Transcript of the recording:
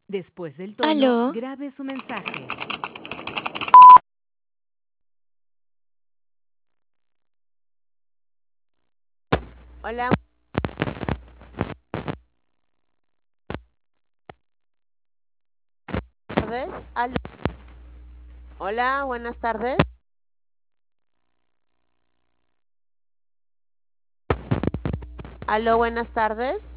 Después del tono, Aló, grabe su mensaje. Hola, buenas tardes. Hola, buenas tardes. Aló, buenas tardes.